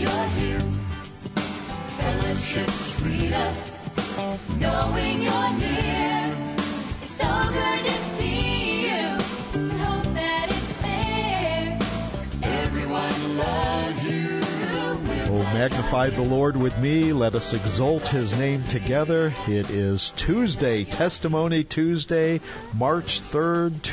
you're here. Fellowship's freedom, knowing you're near. It's so good to see you. Hope that it's there. Everyone loves you. Oh, magnify the Lord with me. Let us exalt His name together. It is Tuesday, Testimony Tuesday, March 3rd,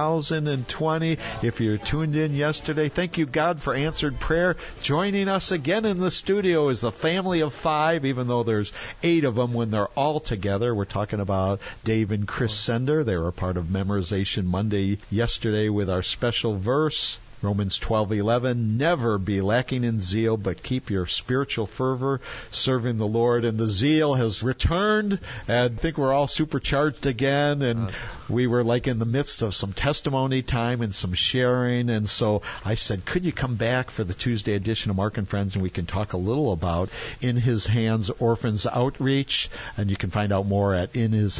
2020. If you're tuned in yesterday, thank you, God, for answered prayer. Joining us again in the studio is the family of 5, even though there's 8 of them when they're all together. We're talking about Dave and Chris Sender. They were part of Memorization Monday yesterday with our special verse, Romans 12:11, never be lacking in zeal, but keep your spiritual fervor serving the Lord. And the zeal has returned, and I think we're all supercharged again. And we were like in the midst of some testimony time and some sharing. And so I said, could you come back for the Tuesday edition of Mark and Friends, and we can talk a little about In His Hands Orphans Outreach. And you can find out more at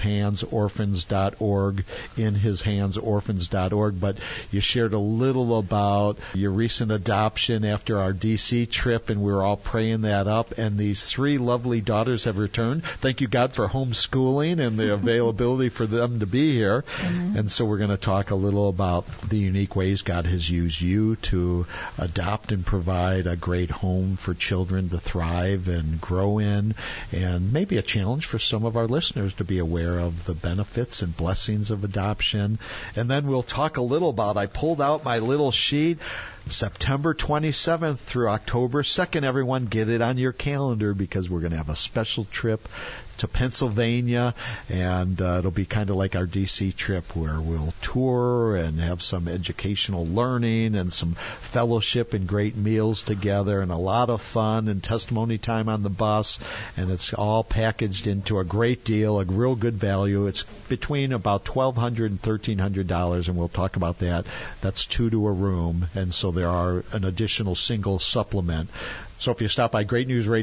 inhishandsorphans.org, inhishandsorphans.org. But you shared a little about your recent adoption after our D.C. trip, and we were all praying that up, and these 3 lovely daughters have returned. Thank you, God, for homeschooling and the availability for them to be here. Mm-hmm. And so we're going to talk a little about the unique ways God has used you to adopt and provide a great home for children to thrive and grow in, and maybe a challenge for some of our listeners to be aware of the benefits and blessings of adoption. And then we'll talk a little about, I pulled out my little sheet, September 27th through October 2nd. Everyone, get it on your calendar because we're going to have a special trip to Pennsylvania, and it'll be kind of like our D.C. trip where we'll tour and have some educational learning and some fellowship and great meals together and a lot of fun and testimony time on the bus, and it's all packaged into a great deal, a real good value. It's between about $1,200 and $1,300, and we'll talk about that. That's 2 to a room, and so there are an additional single supplement. So if you stop by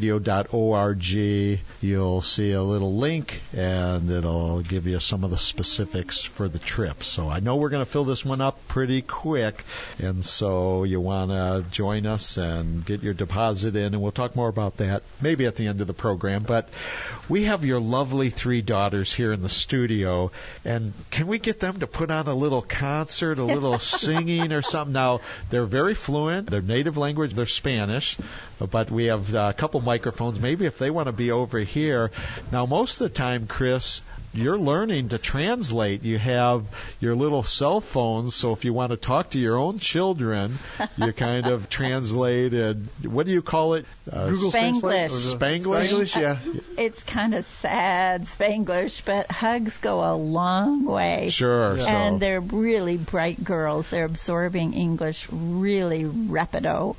greatnewsradio.org, you'll see a little link, and it'll give you some of the specifics for the trip. So I know we're going to fill this one up pretty quick, and so you want to join us and get your deposit in, and we'll talk more about that maybe at the end of the program. But we have your lovely 3 daughters here in the studio, and can we get them to put on a little concert, a little singing or something? Now, they're very fluent. Their native language, they're Spanish, but we have a couple microphones. Maybe if they want to be over here. Now, most of the time, Chris, you're learning to translate. You have your little cell phones, so if you want to talk to your own children, you kind of translate and what do you call it? Google Spanglish. Spanglish, yeah. It's kind of sad, Spanglish, but hugs go a long way. Sure. Yeah. And they're really bright girls. They're absorbing English really rapido,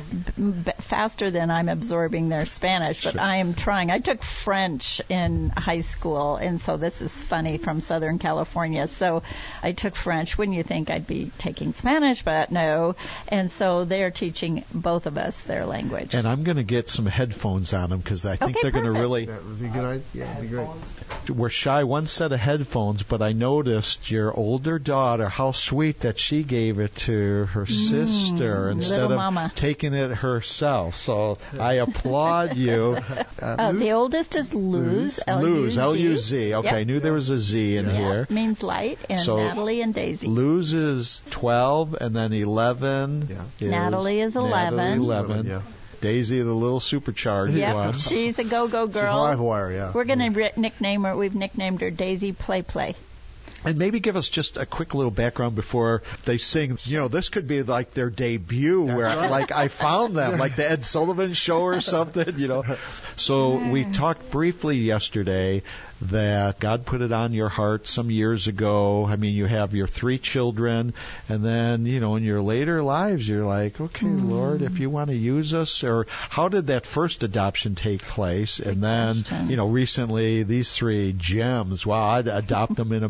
faster than I'm absorbing their Spanish, but I am trying. I took French in high school, and so this is funny, from Southern California. So I took French. Wouldn't you think I'd be taking Spanish? But no. And so they're teaching both of us their language. And I'm going to get some headphones on them because I think they're going to really... That would be good. Yeah, that'd be great. We're shy one set of headphones, but I noticed your older daughter, how sweet that she gave it to her sister instead of mama. taking it herself. So I applaud you. The oldest is Luz. Luz, L-U-Z. Okay, Yep. I knew there was a Z in here. Means light, and So Natalie and Daisy. Luz is 12, and then 11 is... Natalie is 11. Natalie 11. Yeah. Daisy, the little supercharged one. Yep, she's a go-go girl. She's a live wire, yeah. We're going to nickname her. We've nicknamed her Daisy Play Play. And maybe give us just a quick little background before they sing. You know, this could be like their debut where like I found them, like the Ed Sullivan Show or something, you know. So we talked briefly yesterday that God put it on your heart some years ago. I mean, you have your 3 children, and then, you know, in your later lives, you're like, okay, Lord, if you want to use us, or how did that first adoption take place? And then, you know, recently, these 3 gems, wow, I'd adopt them in a minute, too.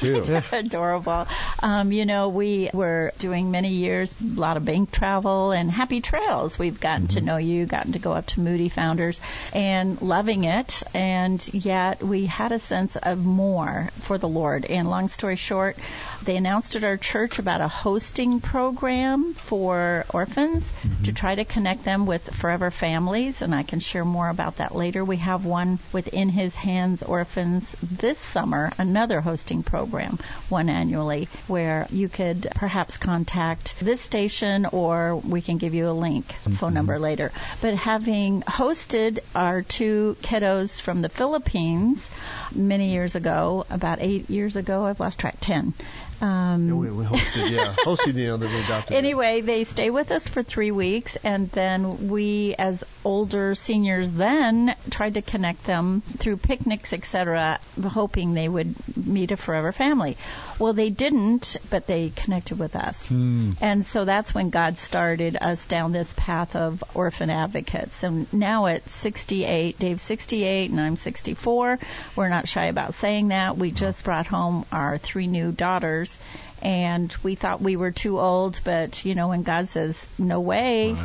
too. Adorable. We were doing many years, a lot of bank travel and happy trails. We've gotten to know you, gotten to go up to Moody Founders and loving it. And yet we had a sense of more for the Lord. And long story short, they announced at our church about a hosting program for orphans to try to connect them with forever families. And I can share more about that later. We have one with In His Hands Orphans this summer, another hosting program, one annually, where you could perhaps contact this station or we can give you a link, phone number later. But having hosted our two kiddos from the Philippines many years ago, about 8 years ago, I've lost track, 10. We hosted the adopted. Anyway, they stay with us for 3 weeks, and then we, as older seniors, then tried to connect them through picnics, etc., hoping they would meet a forever family. Well, they didn't, but they connected with us. And so that's when God started us down this path of orphan advocates. And now at 68, Dave's 68 and I'm 64, we're not shy about saying that. We just brought home our 3 new daughters. And we thought we were too old, but, when God says, no way,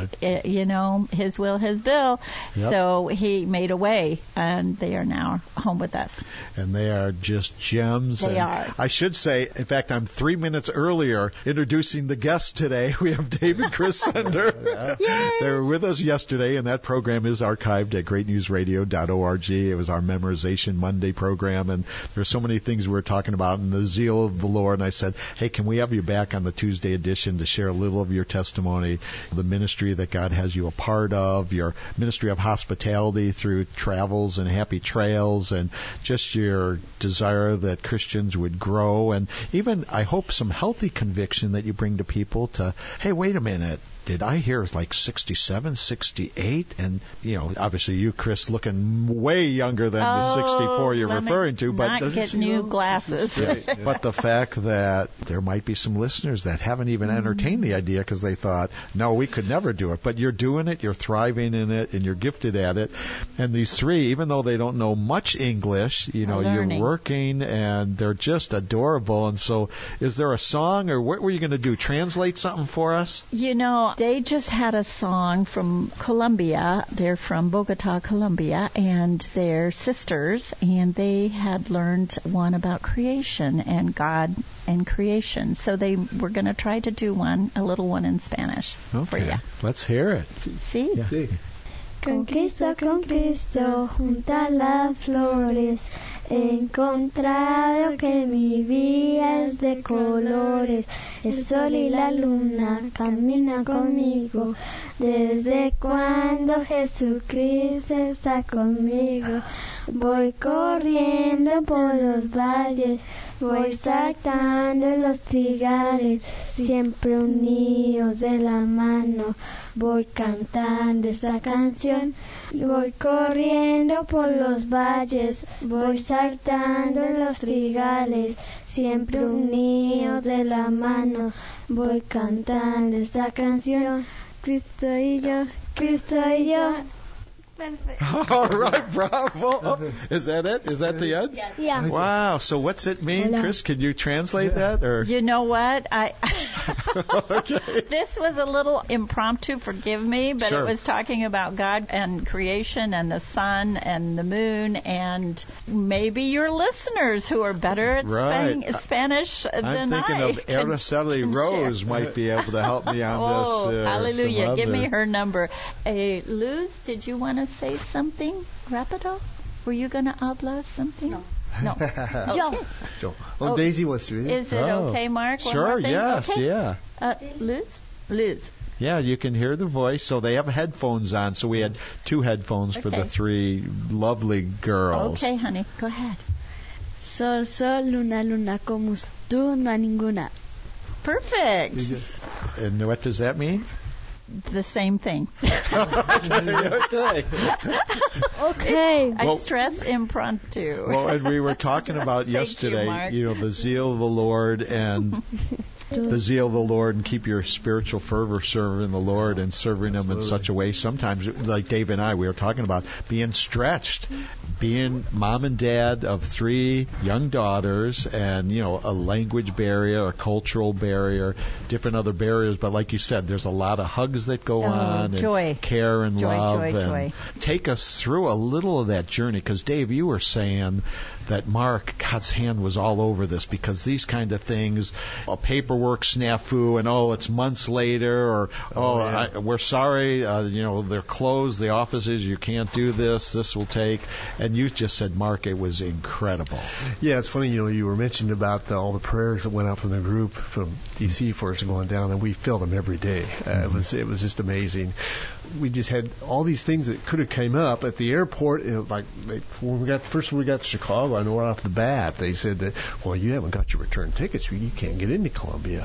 His will, His bill. Yep. So He made a way, and they are now home with us. And they are just gems. They are. I should say, in fact, I'm 3 minutes earlier introducing the guests today. We have Dave and Chris Sender. They were with us yesterday, and that program is archived at greatnewsradio.org. It was our Memorization Monday program, and there's so many things we were talking about in the zeal of the Lord. And I said, hey, can we have you back on the Tuesday edition to share a little of your testimony, the ministry that God has you a part of, your ministry of hospitality through travels and happy trails, and just your desire that Christians would grow, and even, I hope, some healthy conviction that you bring to people to, hey, wait a minute, did I hear it's like 67, 68? And, obviously you, Chris, looking way younger than the 64 you're referring to. But not get new glasses. But the fact that there might be some listeners that haven't even entertained the idea because they thought, no, we could never do it. But you're doing it, you're thriving in it, and you're gifted at it. And these 3, even though they don't know much English, you're working, and they're just adorable. And so is there a song, or what were you going to do, translate something for us? They just had a song from Colombia. They're from Bogota, Colombia, and they're sisters, and they had learned one about creation and God and creation. So they were going to try to do a little one in Spanish for you. Let's hear it. See? Yeah. Sí. Con Cristo, junto a las flores, he encontrado que mi vida es de colores. El sol y la luna caminan conmigo, desde cuando Jesucristo está conmigo. Voy corriendo por los valles, voy saltando los trigales, siempre unidos de la mano. Voy cantando esta canción, voy corriendo por los valles, voy saltando los trigales, siempre unidos de la mano. Voy cantando esta canción, Cristo y yo, Cristo y yo. All right, bravo. Is that it? Is that the end? Yes. Yeah. Wow. So what's it mean, Hola. Chris? Can you translate that? Or You know what? okay. This was a little impromptu, forgive me, but Sure. it was talking about God and creation and the sun and the moon and maybe your listeners who are better at Right. Spanish I'm than thinking I of Araceli can Rose share. might be able to help me on Oh, this. hallelujah. some Give me other- her number. Luz, did you want to say something? Rapido? Were you going to habla something? No. Okay. So, Oh, Daisy wants to read it. Is it Oh. okay, Mark? One Sure, more thing? yes, Okay. yeah. Luz. Yeah, you can hear the voice. So they have headphones on. So we had 2 headphones for the Okay. 3 lovely girls. Okay, honey, go ahead. Sol, sol, luna, luna, como tú, no hay ninguna. Perfect. And what does that mean? The same thing. Okay. Okay. I Well- stress impromptu. Well, and we were talking about Thank you, yesterday, Mark. the zeal of the Lord, and the zeal of the Lord and keep your spiritual fervor serving the Lord and serving Him in such a way. Sometimes, like Dave and I, we were talking about being stretched, being mom and dad of 3 young daughters, and a language barrier, a cultural barrier, different other barriers. But like you said, there's a lot of hugs that go on, joy. And care and love. Joy. Take us through a little of that journey, because Dave, you were saying that Mark, God's hand was all over this, because these kind of things, a paperwork snafu, and it's months later, or we're sorry, they're closed, the offices, you can't do this, this will take, and you just said, Mark, it was incredible. Yeah, it's funny, you were mentioning about all the prayers that went out from the group from D.C. for us going down, and we felt them every day. It was just amazing. We just had all these things that could have came up at the airport. When we got to Chicago, I know right off the bat they said that, well, you haven't got your return tickets, you can't get into Columbia,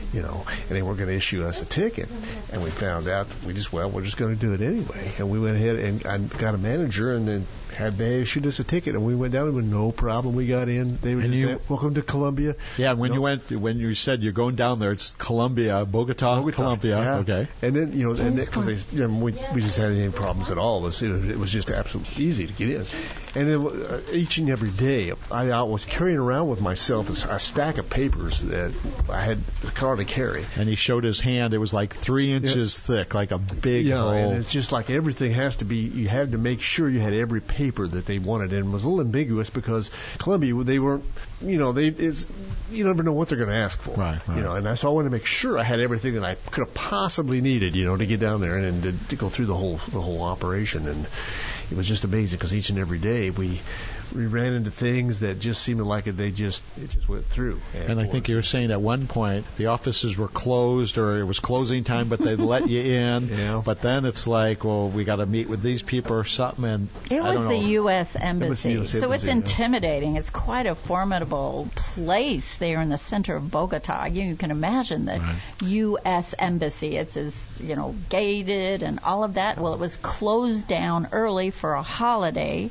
and they weren't going to issue us a ticket. And we found out we're just going to do it anyway. And we went ahead and I got a manager, and then they issued us a ticket, and we went down and no problem. We got in. They were welcome to Columbia. Yeah, when you said you're going down there, it's Columbia, Bogota. Columbia. Yeah. Okay. And then because we just had any problems at all. It was just absolutely easy to get in. And then each and every day, I was carrying around with myself a stack of papers that I had hardly carry. And he showed his hand. It was like 3 inches thick, like a big hole. And it's just like everything has to be. You had to make sure you had every paper that they wanted, and it was a little ambiguous because Columbia, they weren't. You never know what they're going to ask for. Right. And so I wanted to make sure I had everything that I could have possibly needed, to get down there and to go through the whole operation. And it was just amazing because each and every day we ran into things that just seemed like it just went through. And I think you were saying at one point the offices were closed, or it was closing time, but they'd let you in. Yeah. But then it's like, well, we got to meet with these people or something. And it was the U.S. Embassy. So it's intimidating. Yeah. It's quite a formidable place there in the center of Bogota. You can imagine the U.S. Embassy. It's as gated and all of that. Well, it was closed down early for a holiday.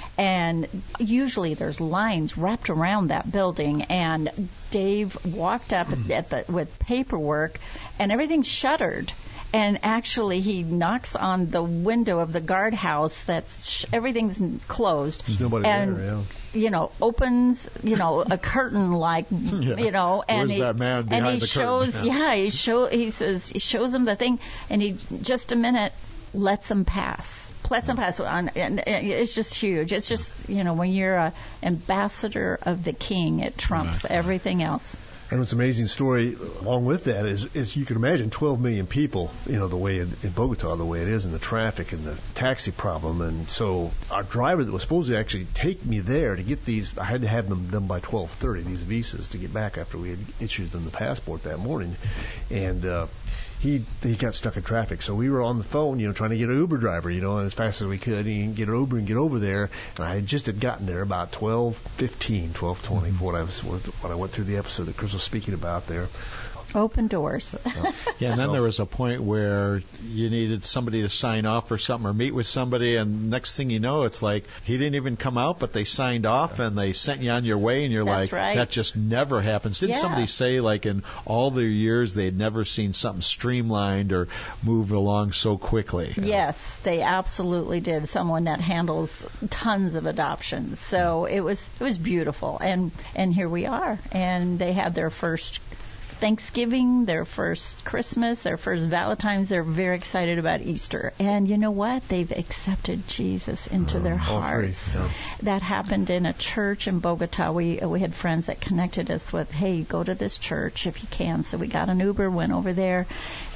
And usually there's lines wrapped around that building. And Dave walked up with paperwork, and everything's shuttered. And actually, he knocks on the window of the guardhouse. Everything's closed. There's nobody there. Yeah. Opens, a curtain like, and where's that man behind the curtain? He shows him the thing, and he just a minute lets him pass. And it's just huge. It's just, when you're an ambassador of the King, it trumps everything else. And it's an amazing story. Along with that is you can imagine 12 million people, the way in Bogota, the way it is, and the traffic and the taxi problem. And so our driver that was supposed to actually take me there to get these, I had to have them done by 12:30, these visas, to get back after we had issued them the passport that morning. And he got stuck in traffic. So we were on the phone, trying to get an Uber driver, and as fast as we could, and get an Uber and get over there. And I had gotten there about 12:15, 12:20 when I went through the episode that Chris was speaking about there. Open doors. And then there was a point where you needed somebody to sign off or something, or meet with somebody, and next thing you know, it's like he didn't even come out, but they signed off and they sent you on your way, and you're that just never happens. Didn't somebody say, like, in all their years they had never seen something streamlined or move along so quickly? Yes, they absolutely did. Someone that handles tons of adoptions. So it was beautiful, and here we are, and they had their first Thanksgiving, their first Christmas, their first Valentine's. They're very excited about Easter. And you know what? They've accepted Jesus into their hearts. That happened in a church in Bogota. We had friends that connected us with, hey, go to this church if you can. So we got an Uber, went over there,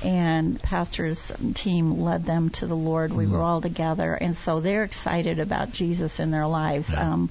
and pastor's team led them to the Lord. We were all together. And so they're excited about Jesus in their lives,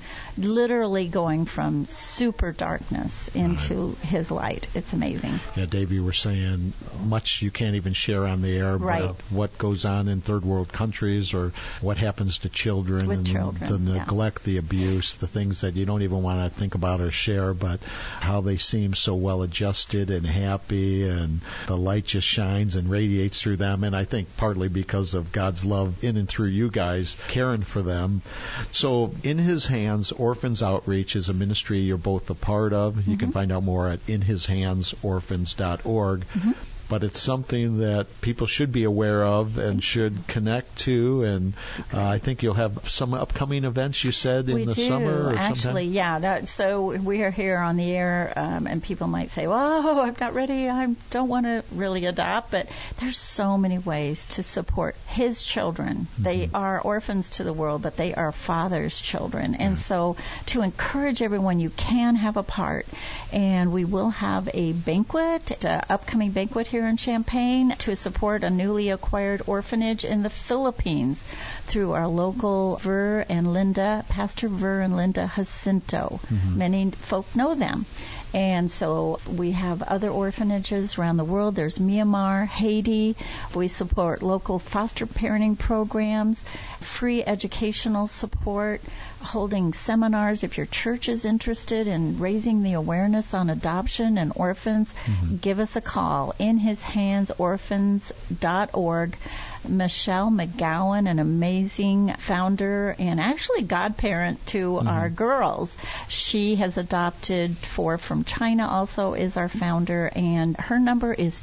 literally going from super darkness into his light. It's amazing. Yeah, Dave, you were saying much you can't even share on the air about what goes on in third world countries, or what happens to children, the neglect, the abuse, the things that you don't even want to think about or share, but how they seem so well adjusted and happy, and the light just shines and radiates through them. And I think partly because of God's love in and through you guys caring for them. So In His Hands Orphans Outreach is a ministry you're both a part of. You can find out more at inhishandsorphans.org. SaveOurphans.org. But it's something that people should be aware of and should connect to. And I think you'll have some upcoming events, you said, in the summer or actually, sometime? So we are here on the air, and people might say, well, I'm not ready. I don't want to really adopt. But there's so many ways to support his children. They are orphans to the world, but they are Father's children. And so to encourage everyone, you can have a part. And we will have a banquet, an upcoming banquet here in Champaign to support a newly acquired orphanage in the Philippines through our local Pastor Ver and Linda Jacinto. Many folk know them. And so we have other orphanages around the world. There's Myanmar, Haiti. We support local foster parenting programs, free educational support, holding seminars. If your church is interested in raising the awareness on adoption and orphans, give us a call. InHisHandsOrphans.org. Michelle McGowan, an amazing founder and actually godparent to our girls. She has adopted 4 from China, also is our founder, and her number is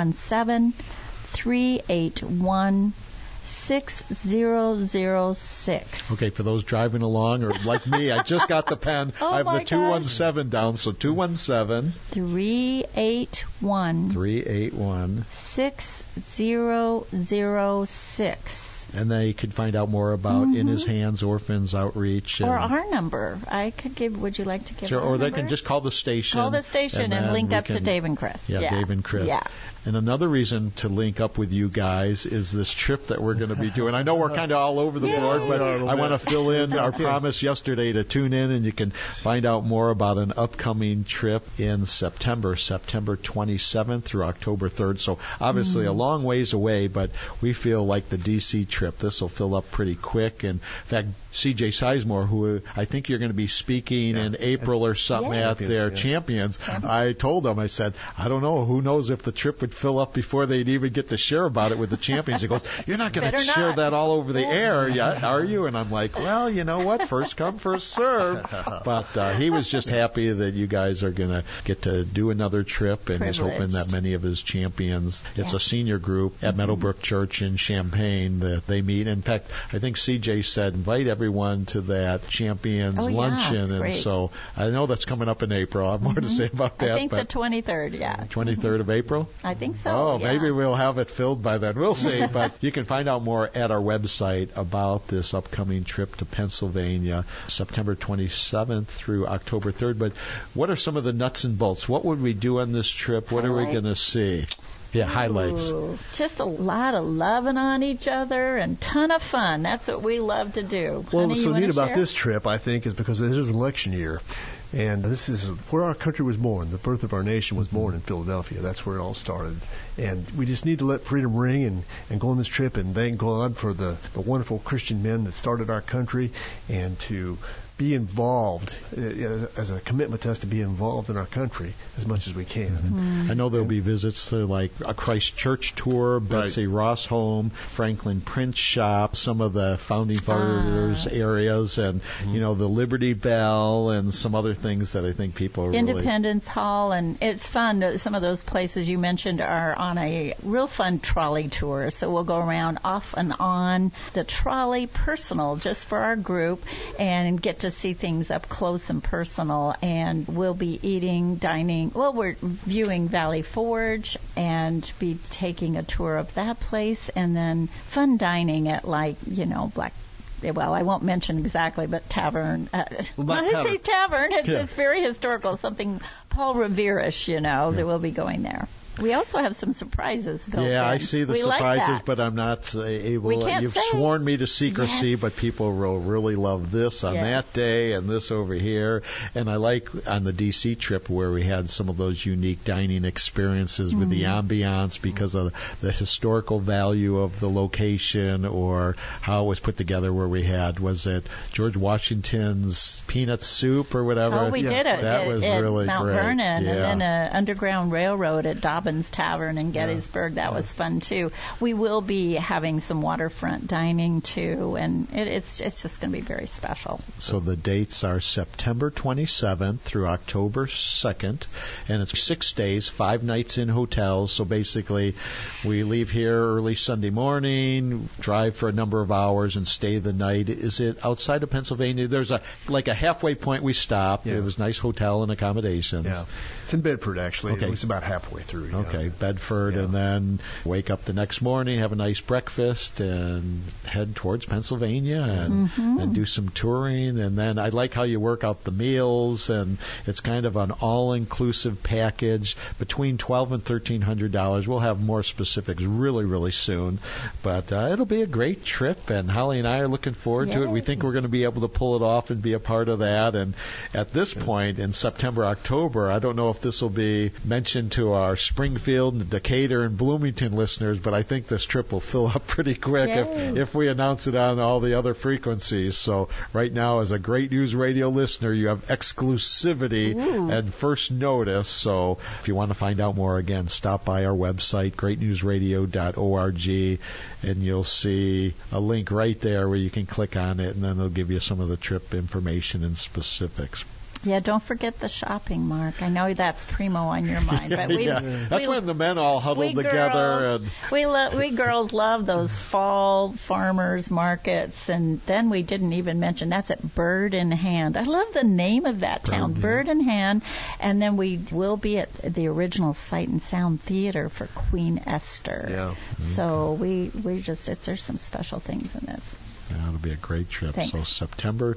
217-381-6006. Okay, for those driving along or like me, I just got the pen. I have the 217 down, so 217 381 6006. And they could find out more about In His Hands Orphans Outreach. Or our number. Would you like to give Sure, our or they number? can just call the station. Call the station and link up to Dave and Chris. Yeah, Dave and Chris. Yeah. And another reason to link up with you guys is this trip that we're going to be doing. I know we're kind of all over the board, but I want to fill in our promise yesterday to tune in, and you can find out more about an upcoming trip in September 27th through October 3rd. So obviously a long ways away, but we feel like the D.C. trip, this will fill up pretty quick. And in fact, C.J. Sizemore, who I think you're going to be speaking in April or something at their Champions, I told him, I said, I don't know, who knows if the trip would fill up before they'd even get to share about it with the Champions. He goes, you're not going to share that all over the air yet, are you? And I'm like, well, you know what, first come, first serve. But he was just happy that you guys are going to get to do another trip, and he's hoping that many of his champions, it's a senior group at Meadowbrook Church in Champaign that they meet. In fact, I think CJ said invite everyone to that Champions luncheon, and so I know that's coming up in April. I have more to say about that. I think the 23rd, 23rd of April? I think so. Oh, maybe we'll have it filled by then. We'll see. But you can find out more at our website about this upcoming trip to Pennsylvania, September 27th through October 3rd. But what are some of the nuts and bolts? What would we do on this trip? What are we going to see? Yeah, highlights. Just a lot of loving on each other and ton of fun. That's what we love to do. Well, Honey, what's so neat about share? this trip, I think, is because it is an election year. And this is where our country was born. The birth of our nation was born in Philadelphia. That's where it all started. And we just need to let freedom ring and go on this trip and thank God for the wonderful Christian men that started our country, and to be involved as a commitment to us to be involved in our country as much as we can. I know there'll be visits to like a Christ Church tour, Betsy Ross Home, Franklin Print Shop, some of the Founding Fathers areas, and you know, the Liberty Bell and some other things that I think people are Independence Hall, and it's fun. Some of those places you mentioned are on a real fun trolley tour, so we'll go around off and on the trolley, personal, just for our group, and get to see things up close and personal. And we'll be dining. Well, we're viewing Valley Forge and be taking a tour of that place, and then fun dining at well, I won't mention exactly, but Tavern. Tavern. It's very historical, something Paul Revere-ish, that we'll be going there. We also have some surprises built in. I see the surprises, but I'm not able. You've sworn me to secrecy, but people will really love this on that day and this over here. And I like on the D.C. trip where we had some of those unique dining experiences with the ambiance because of the historical value of the location, or how it was put together, where we had, was it George Washington's peanut soup or whatever? Oh, we did it. That was really Mount great. Vernon, and then an underground railroad at Dobbs Robin's Tavern in Gettysburg. That was fun too. We will be having some waterfront dining too, and it's just going to be very special. So the dates are September 27th through October 2nd, and it's 6 days, 5 nights in hotels. So basically, we leave here early Sunday morning, drive for a number of hours, and stay the night. Is it outside of Pennsylvania? There's a halfway point we stopped. Yeah. It was nice hotel and accommodations. Yeah. It's in Bedford, actually. Okay. It was about halfway through. Yeah. Okay, Bedford, and then wake up the next morning, have a nice breakfast, and head towards Pennsylvania, and do some touring. And then I like how you work out the meals, and it's kind of an all-inclusive package between $1,200 and $1,300. We'll have more specifics really, really soon, but it'll be a great trip, and Holly and I are looking forward to it. We think we're going to be able to pull it off and be a part of that. And at this point in September, October, I don't know if this will be mentioned to our Springfield, Decatur, and Bloomington listeners, but I think this trip will fill up pretty quick if we announce it on all the other frequencies. So right now, as a Great News Radio listener, you have exclusivity and first notice. So if you want to find out more, again, stop by our website, greatnewsradio.org, and you'll see a link right there where you can click on it, and then it'll give you some of the trip information and specifics. Yeah, don't forget the shopping, Mark. I know that's primo on your mind, but that's when the men all huddle together. We girls love those fall farmers markets, and then we didn't even mention that's at Bird in Hand. I love the name of that town, Bird in Hand, and then we will be at the original Sight and Sound Theater for Queen Esther. Yeah. So there's some special things in this. Yeah, it'll be a great trip. Thanks. So September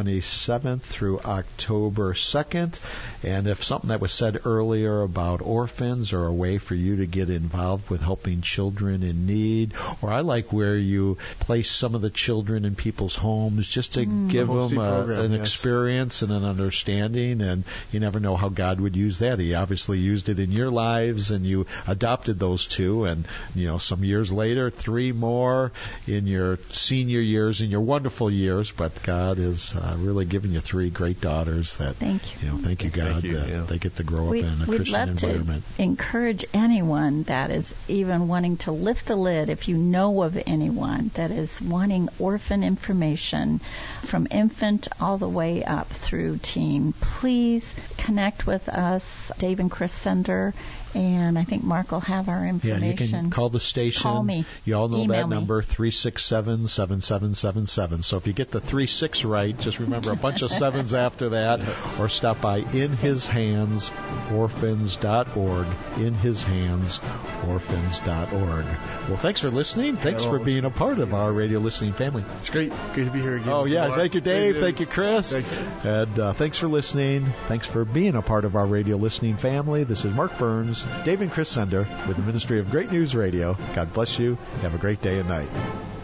27th through October 2nd. And if something that was said earlier about orphans or a way for you to get involved with helping children in need, or I like where you place some of the children in people's homes just to give them an experience and an understanding. And you never know how God would use that. He obviously used it in your lives, and you adopted those 2. And, some years later, 3 more in your senior years, in your wonderful years, but God has really given you 3 great daughters that, thank you. Thank you, God, that they get to grow up in a Christian environment. We'd love to encourage anyone that is even wanting to lift the lid, if you know of anyone that is wanting orphan information from infant all the way up through teen, please connect with us, Dave and Chris Sender, and I think Mark will have our information. Yeah, you can call the station. Call me. You all know Email that number, 367-7777. So if you get the 36 right, just remember a bunch of 7s after that, or stop by inhishandsorphans.org, inhishandsorphans.org. Well, thanks for listening. Thanks for being a part of our radio listening family. It's great. Good to be here again. Oh, yeah. Thank you, Dave. Thank you, Chris. Thanks. And thanks for listening. Thanks for being a part of our radio listening family. This is Mark Burns, Dave and Chris Sender with the Ministry of Great News Radio. God bless you. Have a great day and night.